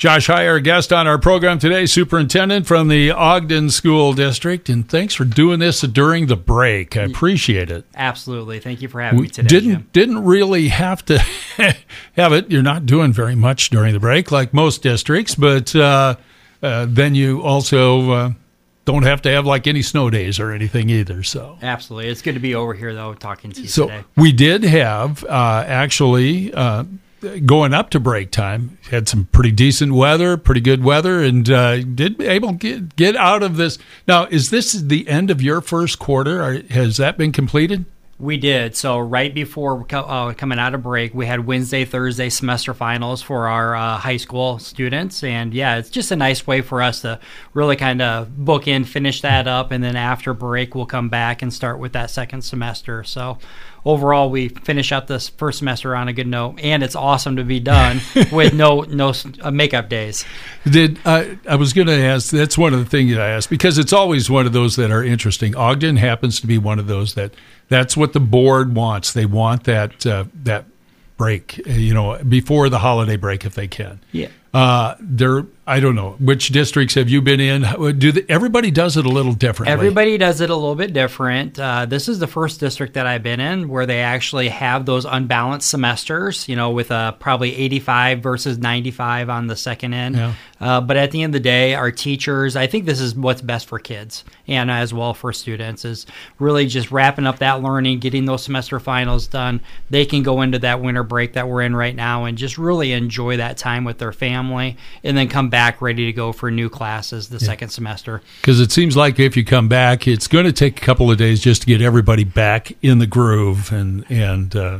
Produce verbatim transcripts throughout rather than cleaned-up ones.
Josh High, our guest on our program today, superintendent from the Ogden School District, and thanks for doing this during the break. I appreciate it. Absolutely. Thank you for having we me today, Didn't Jim. didn't really have to have it. You're not doing very much during the break like most districts, but uh, uh, then you also uh, don't have to have like any snow days or anything either. So Absolutely. It's good to be over here, though, talking to you so today. we did have uh, actually. Uh, Going up to break time, had some pretty decent weather, pretty good weather, and uh, did able to get, get out of this. Now, is this the end of your first quarter? Or has that been completed? We did. So right before uh, coming out of break, we had Wednesday, Thursday semester finals for our uh, high school students. And yeah, it's just a nice way for us to really kind of book in, finish that up. And then after break, we'll come back and start with that second semester. So overall, we finish out this first semester on a good note. And it's awesome to be done with no no uh, makeup days. Did uh, I was going to ask, that's one of the things that I asked, because it's always one of those that are interesting. Ogden happens to be one of those that that's what the board wants. They want that uh, that break, you know, before the holiday break if they can. Yeah. Uh, there, I don't know. Which districts have you been in? Do the, everybody does it a little differently? Everybody does it a little bit different. Uh, this is the first district that I've been in where they actually have those unbalanced semesters, you know, with uh, probably eighty-five versus ninety-five on the second end. Yeah. Uh, but at the end of the day, our teachers, I think this is what's best for kids and as well for students, is really just wrapping up that learning, getting those semester finals done. They can go into that winter break that we're in right now and just really enjoy that time with their family and then come back ready to go for new classes the yeah. second semester. Because it seems like if you come back, it's going to take a couple of days just to get everybody back in the groove and, and uh,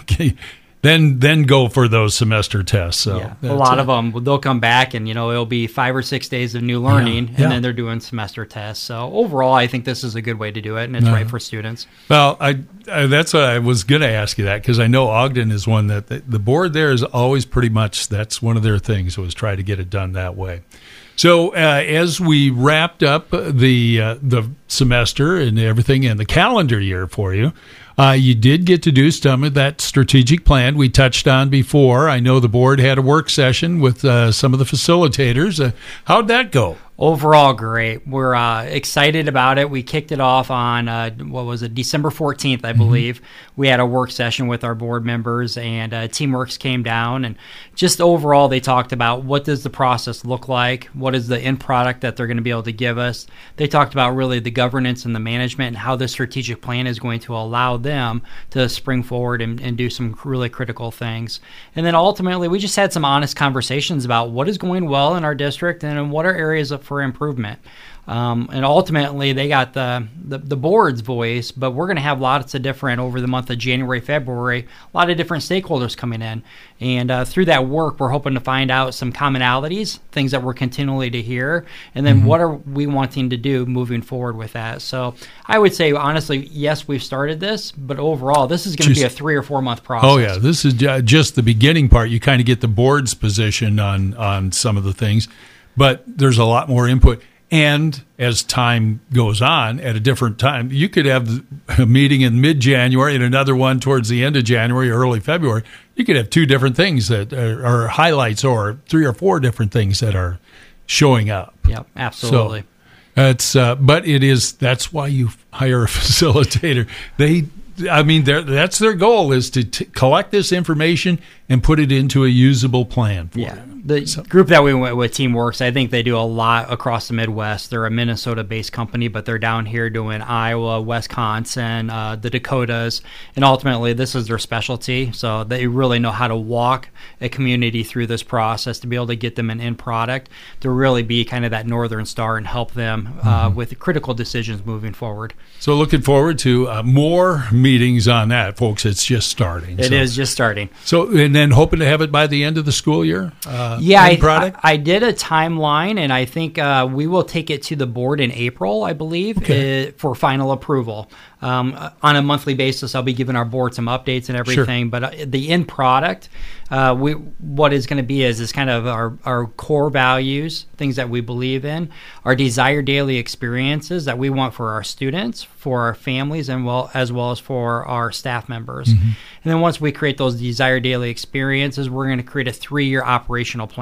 then then go for those semester tests. So yeah, a lot it. of them, they'll come back and, you know, it'll be five or six days of new learning, yeah, yeah. and then they're doing semester tests. So overall, I think this is a good way to do it, and it's uh, right for students. Well, I, I that's what I was going to ask you that, because I know Ogden is one that the, the board there is always pretty much, that's one of their things, was try to get it done that way. So uh, as we wrapped up the uh, the semester and everything and the calendar year for you, uh, you did get to do some of that strategic plan we touched on before. I know the board had a work session with uh, some of the facilitators. Uh, how'd that go? Overall, great. We're uh, excited about it. We kicked it off on, uh, what was it, December fourteenth, I believe. Mm-hmm. We had a work session with our board members, and uh, Teamworks came down. And just overall, they talked about what does the process look like? What is the end product that they're going to be able to give us? They talked about really the governance and the management and how the strategic plan is going to allow them to spring forward and, and do some really critical things. And then ultimately, we just had some honest conversations about what is going well in our district and what are areas of for improvement. Um, and ultimately, they got the, the, the board's voice, but we're going to have lots of different, over the month of January, February, a lot of different stakeholders coming in. And uh, through that work, we're hoping to find out some commonalities, things that we're continually to hear, and then mm-hmm. what are we wanting to do moving forward with that. So I would say, honestly, yes, we've started this, but overall, this is going to be a three or four month process. Oh, yeah. This is just the beginning part. You kind of get the board's position on, on some of the things, but there's a lot more input. And as time goes on, at a different time, you could have a meeting in mid-January and another one towards the end of January, early February. You could have two different things that are, are highlights, or three or four different things that are showing up. Yep, absolutely. So it's, uh, but it is, that's why you hire a facilitator. They, I mean, that's their goal, is to t- collect this information and put it into a usable plan for yeah. you. The so. group that we went with, Teamworks, I think they do a lot across the Midwest. They're a Minnesota-based company, but they're down here doing Iowa, Wisconsin, uh, the Dakotas, and ultimately this is their specialty. So they really know how to walk a community through this process to be able to get them an end product, to really be kind of that northern star and help them uh, mm-hmm. with critical decisions moving forward. So looking forward to uh, more meetings on that, folks. It's just starting. It so. is just starting. So, and then hoping to have it by the end of the school year? Uh, yeah, I, I, I did a timeline, and I think uh, we will take it to the board in April, I believe, okay. uh, for final approval. Um, on a monthly basis, I'll be giving our board some updates and everything. Sure. But uh, the end product, uh, we what is going to be is is kind of our, our core values, things that we believe in, our desired daily experiences that we want for our students, for our families, and well as well as for our staff members. Mm-hmm. And then once we create those desired daily experiences, we're going to create a three-year operational plan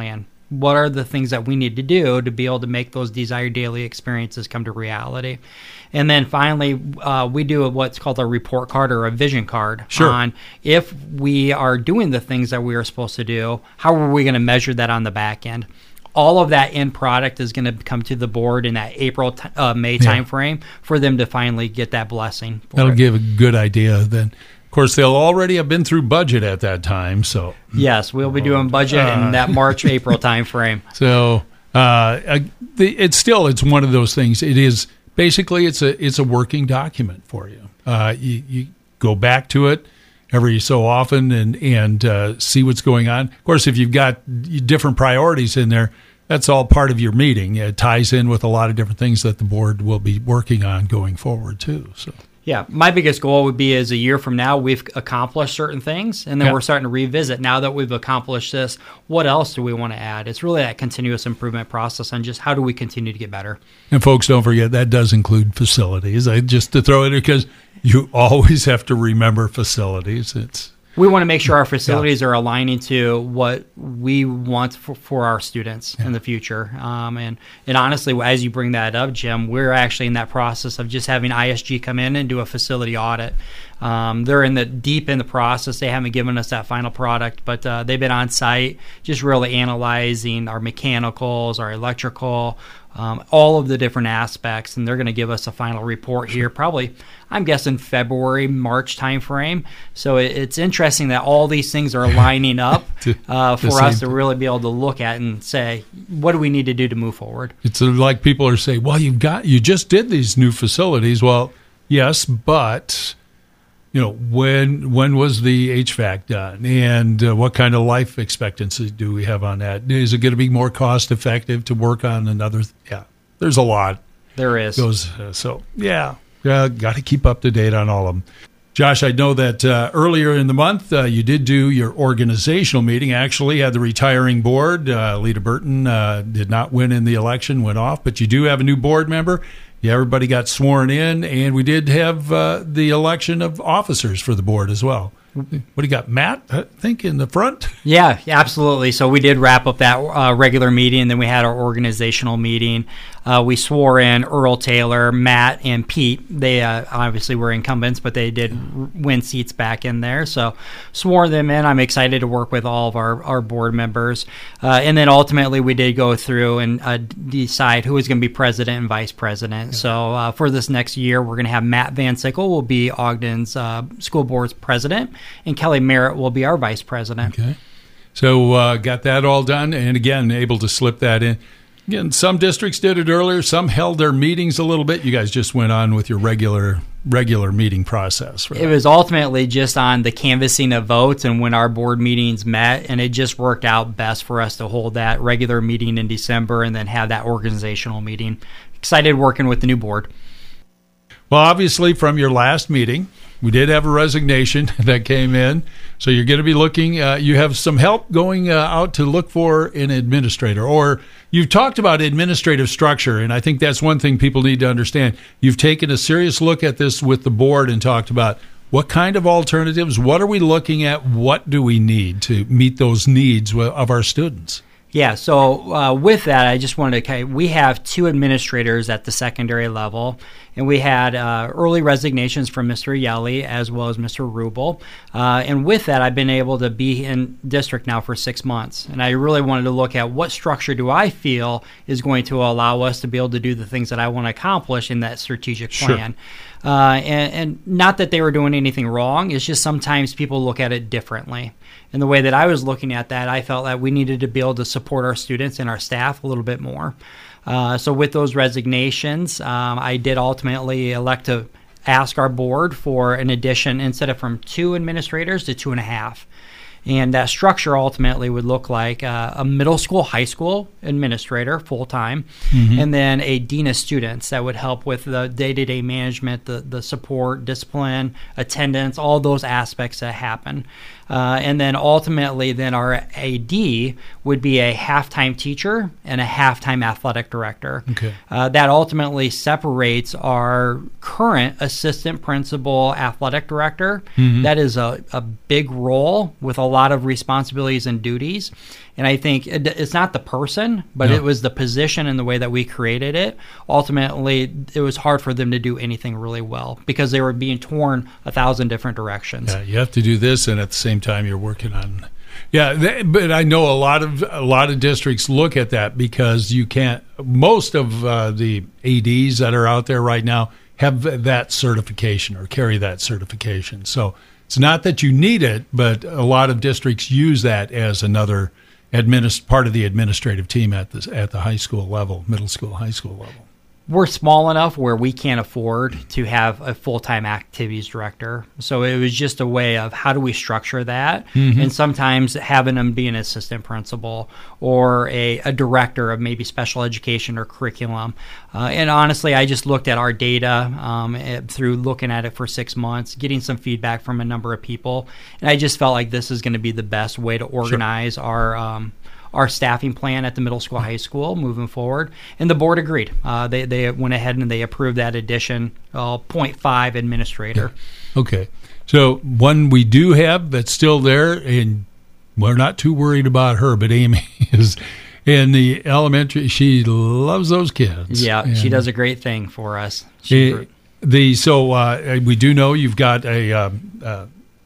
what are the things that we need to do to be able to make those desired daily experiences come to reality. And then finally, uh, we do what's called a report card or a vision card sure. on if we are doing the things that we are supposed to do, how are we going to measure that on the back end? All of that end product is going to come to the board in that April, t- uh, May yeah. timeframe for them to finally get that blessing. That'll it. give a good idea then. Of course, they'll already have been through budget at that time. So yes, we'll be doing budget uh, in that March, April timeframe. So uh, the, it's still, it's one of those things. It is basically, it's a it's a working document for you. Uh, you, you go back to it every so often and, and uh, see what's going on. Of course, if you've got different priorities in there, that's all part of your meeting. It ties in with a lot of different things that the board will be working on going forward, too. So. Yeah, my biggest goal would be is a year from now, we've accomplished certain things, and then yeah. we're starting to revisit. Now that we've accomplished this, what else do we want to add? It's really that continuous improvement process on just how do we continue to get better. And folks, don't forget, that does include facilities. I just to throw it in because you always have to remember facilities. It's We want to make sure our facilities yeah. are aligning to what we want for, for our students yeah. in the future. Um, and, and honestly, as you bring that up, Jim, we're actually in that process of just having I S G come in and do a facility audit. Um, they're in the deep in the process. They haven't given us that final product, but uh, they've been on site just really analyzing our mechanicals, our electrical, um, all of the different aspects, and they're going to give us a final report here probably, I'm guessing, February, March timeframe. So it, it's interesting that all these things are lining up uh, for us to really be able to look at and say, what do we need to do to move forward? It's like people are saying, well, you've got, you just did these new facilities. Well, yes, but you know, when when was the H V A C done, and uh, what kind of life expectancy do we have on that? Is it going to be more cost effective to work on another? Th- yeah, there's a lot. There is. Goes uh, so yeah, uh, got to keep up to date on all of them. Josh, I know that uh, earlier in the month uh, you did do your organizational meeting. Actually, had the retiring board. Uh, Lita Burton uh, did not win in the election, went off, but you do have a new board member. Yeah, everybody got sworn in, and we did have uh, the election of officers for the board as well. What do you got, Matt, I think, in the front? Yeah, absolutely. So we did wrap up that uh, regular meeting, and then we had our organizational meeting. Uh, we swore in Earl Taylor, Matt, and Pete. They uh, obviously were incumbents, but they did r- win seats back in there. So swore them in. I'm excited to work with all of our, our board members. Uh, and then ultimately we did go through and uh, decide who is going to be president and vice president. Yeah. So uh, for this next year, we're going to have Matt Van Sickle will be Ogden's uh, school board's president, and Kelly Merritt will be our vice president. Okay. So uh, got that all done, and again, able to slip that in. Again, some districts did it earlier. Some held their meetings a little bit. You guys just went on with your regular regular meeting process, right? It was ultimately just on the canvassing of votes and when our board meetings met, and it just worked out best for us to hold that regular meeting in December and then have that organizational meeting. Excited working with the new board. Well, obviously, from your last meeting, we did have a resignation that came in. So you're going to be looking, uh, you have some help going uh, out to look for an administrator. Or you've talked about administrative structure, and I think that's one thing people need to understand. You've taken a serious look at this with the board and talked about what kind of alternatives, what are we looking at, what do we need to meet those needs of our students? Yeah, so uh, with that, I just wanted to, we have two administrators at the secondary level, and we had uh, early resignations from Mister Yelly as well as Mister Rubel. Uh, and with that, I've been able to be in district now for six months, and I really wanted to look at what structure do I feel is going to allow us to be able to do the things that I want to accomplish in that strategic plan. Sure. Uh, and, and not that they were doing anything wrong, it's just sometimes people look at it differently. And the way that I was looking at that, I felt that we needed to be able to support our students and our staff a little bit more. Uh, so with those resignations, um, I did ultimately elect to ask our board for an addition instead of from two administrators to two and a half. And that structure ultimately would look like uh, a middle school, high school administrator full-time, mm-hmm. and then a dean of students that would help with the day-to-day management, the, the support, discipline, attendance, all those aspects that happen. Uh, and then ultimately, then our A D would be a half-time teacher and a half-time athletic director. Okay. Uh, that ultimately separates our current assistant principal athletic director. Mm-hmm. That is a, a big role with a lot lot of responsibilities and duties. And I think it, it's not the person, but no. it was the position and the way that we created it. Ultimately, it was hard for them to do anything really well because they were being torn a thousand different directions. Yeah, you have to do this, and at the same time, you're working on. Yeah, they, but I know a lot of a lot of districts look at that because you can't. Most of uh, the A Ds that are out there right now have that certification or carry that certification. So it's not that you need it, but a lot of districts use that as another administ- part of the administrative team at the at the high school level, middle school, high school level. We're small enough where we can't afford to have a full-time activities director. So it was just a way of how do we structure that? Mm-hmm. And sometimes having them be an assistant principal or a, a director of maybe special education or curriculum. Uh, and honestly, I just looked at our data um, through looking at it for six months, getting some feedback from a number of people. And I just felt like this is going to be the best way to organize sure. our um, our staffing plan at the middle school, high school moving forward. And the board agreed. Uh, they, they went ahead and they approved that addition, uh, zero point five administrator. Okay. So one we do have that's still there, and we're not too worried about her, but Amy is in the elementary. She loves those kids. Yeah, and she does a great thing for us. She, the, the So uh, we do know you've got a um, uh,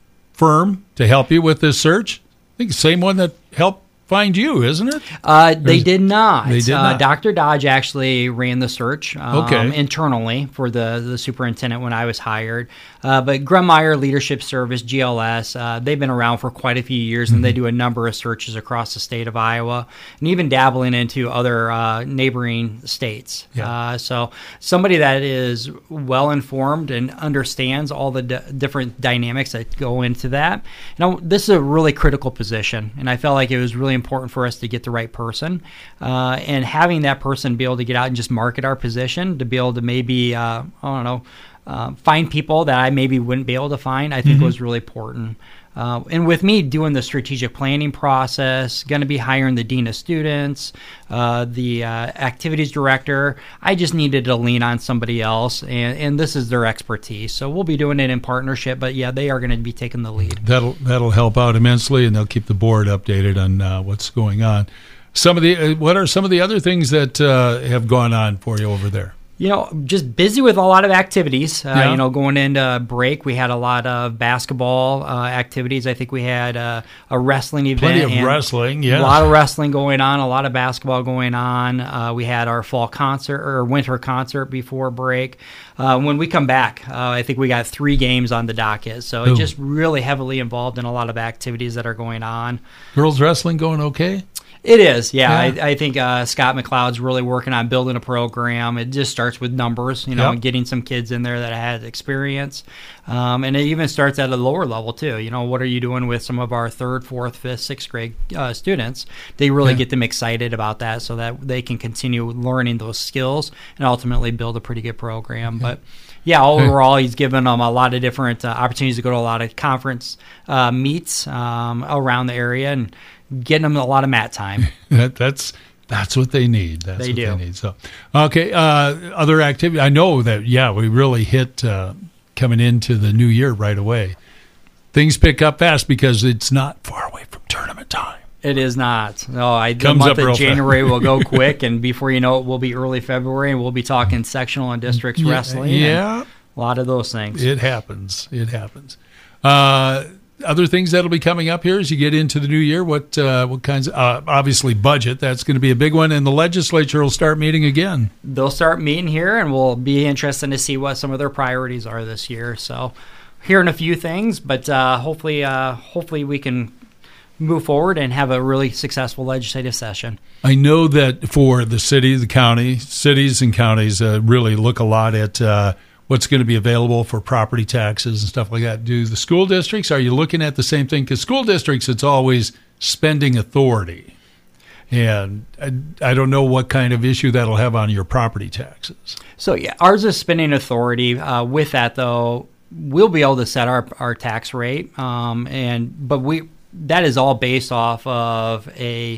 firm to help you with this search. I think the same one that helped find you, isn't it? Uh, they did not. They did uh, not. Doctor Dodge actually ran the search um, okay. internally for the, the superintendent when I was hired. Uh, but Grummeyer Leadership Service, G L S, uh, they've been around for quite a few years, and mm-hmm. they do a number of searches across the state of Iowa, and even dabbling into other uh, neighboring states. Yeah. Uh, so somebody that is well-informed and understands all the d- different dynamics that go into that. You know, this is a really critical position, and I felt like it was really important for us to get the right person, uh, and having that person be able to get out and just market our position, to be able to maybe, uh, I don't know, uh, find people that I maybe wouldn't be able to find, I think mm-hmm. was really important. Uh, and with me doing the strategic planning process, going to be hiring the dean of students, uh, the uh, activities director, I just needed to lean on somebody else, and, and this is their expertise. So we'll be doing it in partnership, but yeah, they are going to be taking the lead. That'll that'll help out immensely, and they'll keep the board updated on uh, what's going on. Some of the uh, what are some of the other things that uh, have gone on for you over there? You know, just busy with a lot of activities. Uh, yeah. You know, going into break, we had a lot of basketball uh, activities. I think we had uh, a wrestling event. Plenty of and wrestling, yeah. A lot of wrestling going on, a lot of basketball going on. Uh, we had our fall concert or winter concert before break. Uh, when we come back, uh, I think we got three games on the docket. So it's just really heavily involved in a lot of activities that are going on. Girls wrestling going okay? It is, yeah. yeah. I, I think uh, Scott McLeod's really working on building a program. It just starts with numbers, you know, yep. and getting some kids in there that had experience. Um, and it even starts at a lower level, too. You know, what are you doing with some of our third, fourth, fifth, sixth grade uh, students? They really yeah. get them excited about that so that they can continue learning those skills and ultimately build a pretty good program. Okay. But yeah, overall, he's given them a lot of different uh, opportunities to go to a lot of conference uh, meets um, around the area and getting them a lot of mat time. that, that's that's what they need. That's they what do. they need. So, okay, uh, other activity. I know that. Yeah, we really hit uh, coming into the new year right away. Things pick up fast because it's not far away from tournament time. It is not. No, I, the Comes month up of January fast. will go quick, and before you know it, we'll be early February, and we'll be talking sectional and districts yeah, wrestling. Yeah, a lot of those things. It happens. It happens. Uh, other things that'll be coming up here as you get into the new year. What uh, what kinds? Of, uh, obviously, budget. That's going to be a big one, and the legislature will start meeting again. They'll start meeting here, and we'll be interested to see what some of their priorities are this year. So, hearing a few things, but uh, hopefully, uh, hopefully we can move forward and have a really successful legislative session. I know that for the city, the county, cities and counties uh, really look a lot at uh, what's going to be available for property taxes and stuff like that. Do the school districts, are you looking at the same thing? Because school districts, it's always spending authority. And I, I don't know what kind of issue that'll have on your property taxes. So, yeah, ours is spending authority. Uh, with that, though, we'll be able to set our, our tax rate. Um, and but we... That is all based off of a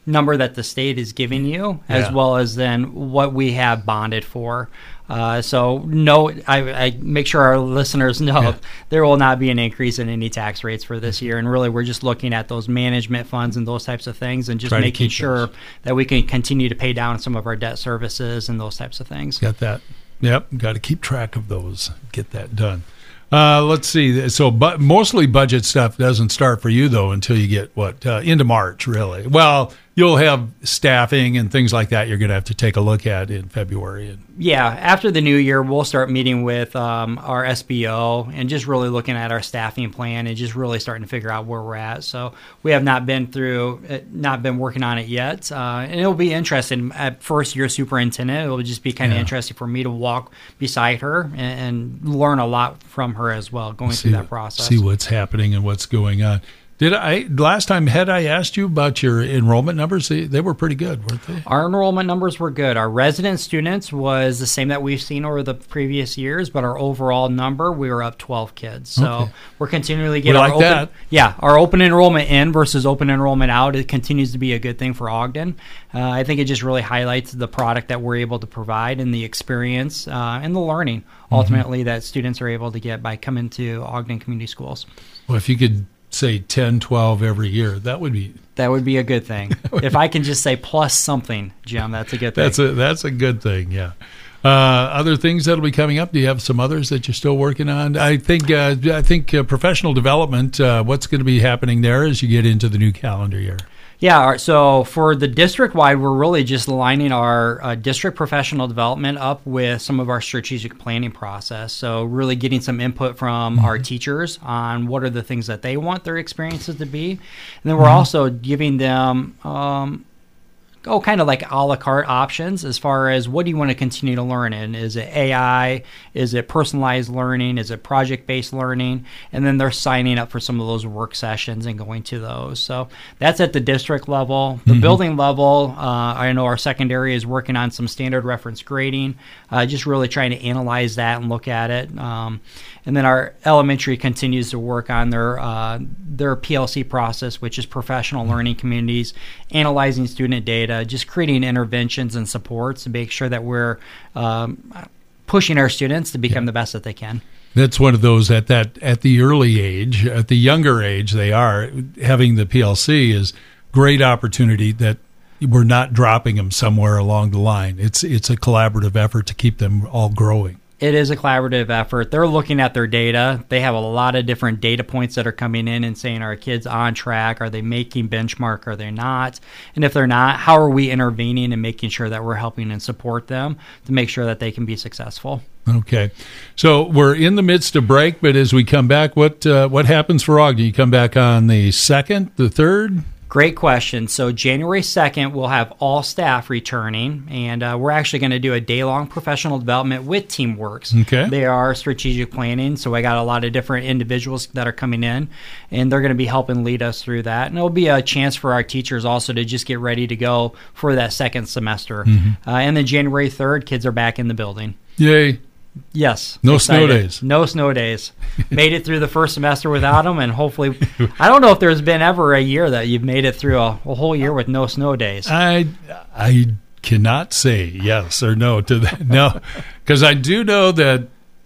number that the state is giving you, as Yeah. well as then what we have bonded for. Uh, so no, I, I make sure our listeners know Yeah. there will not be an increase in any tax rates for this year. And really, we're just looking at those management funds and those types of things, and just Try to making keep sure those. that we can continue to pay down some of our debt services and those types of things. Got that. Yep. Got to keep track of those. Get that done. Uh, let's see. So, but mostly budget stuff doesn't start for you though until you get what uh, into March, really. Well, you'll have staffing and things like that. You're going to have to take a look at in February. And Yeah, after the new year, we'll start meeting with um, our S B O and just really looking at our staffing plan and just really starting to figure out where we're at. So we have not been through, uh, not been working on it yet, uh, and it'll be interesting. At first year superintendent, it will just be kind of Yeah. interesting for me to walk beside her and, and learn a lot from her as well, going see, through that process. see what's happening and what's going on. Did I last time had I asked you about your enrollment numbers? They, they were pretty good, weren't they? Our enrollment numbers were good. Our resident students was the same that we've seen over the previous years, but our overall number, we were up twelve kids. So Okay. we're continually We getting like our open, that. Yeah, our open enrollment in versus open enrollment out. It continues to be a good thing for Ogden. Uh, I think it just really highlights the product that we're able to provide and the experience uh, and the learning ultimately that students are able to get by coming to Ogden Community Schools. Well, if you could say ten, twelve every year, that would be That would be a good thing. If I can just say plus something, Jim, that's a good thing. that's a that's a good thing. Yeah. Uh, other things that'll be coming up. Do you have some others that you're still working on? I think uh, I think uh, professional development. Uh, what's going to be happening there as you get into the new calendar year? Yeah, our- so for the district-wide, we're really just aligning our uh, district professional development up with some of our strategic planning process. So really getting some input from our teachers on what are the things that they want their experiences to be. And then we're also giving them um, oh, kind of like a la carte options as far as what do you want to continue to learn in? Is it A I? Is it personalized learning? Is it project-based learning? And then they're signing up for some of those work sessions and going to those. So that's at the district level. The Mm-hmm. building level, uh, I know our secondary is working on some standard reference grading, uh, just really trying to analyze that and look at it. Um, and then our elementary continues to work on their uh, their P L C process, which is professional learning communities, analyzing student data, just creating interventions and supports to make sure that we're um, pushing our students to become the best that they can. That's one of those at that at the early age, at the younger age they are, having the P L C is great opportunity that we're not dropping them somewhere along the line. It's it's a collaborative effort to keep them all growing. It is a collaborative effort. They're looking at their data. They have a lot of different data points that are coming in and saying, are kids on track? Are they making benchmark? Are they not? And if they're not, how are we intervening and making sure that we're helping and support them to make sure that they can be successful? Okay. So we're in the midst of break, but as we come back, what uh, what happens for Ogden? You come back on the second, the third? Great question. So January second, we'll have all staff returning, and uh, we're actually going to do a day-long professional development with TeamWorks. Okay. They are strategic planning, so I got a lot of different individuals that are coming in, and they're going to be helping lead us through that. And it'll be a chance for our teachers also to just get ready to go for that second semester. Mm-hmm. Uh, and then January third, kids are back in the building. Yay. Yes. No excited. snow days. No snow days. Made it through the first semester without them, and hopefully, I don't know if there's been ever a year that you've made it through a, a whole year with no snow days. I I cannot say yes or no to that. No, because I do know that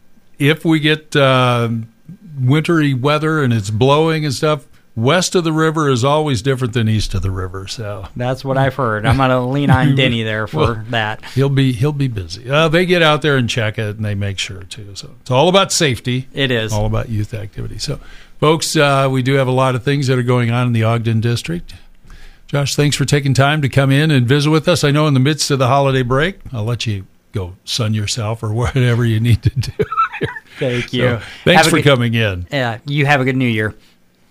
if we get uh, wintry weather and it's blowing and stuff, west of the river is always different than east of the river. So That's what I've heard. I'm going to lean on Denny there for Well, that. he'll be he'll be busy. Uh, they get out there and check it, and they make sure too. So it's all about safety. It is. All about youth activity. So, folks, uh, we do have a lot of things that are going on in the Ogden district. Josh, thanks for taking time to come in and visit with us. I know in the midst of the holiday break, I'll let you go sun yourself or whatever you need to do. Thank you. So, thanks Have a for good- coming in. Yeah, you have a good New Year.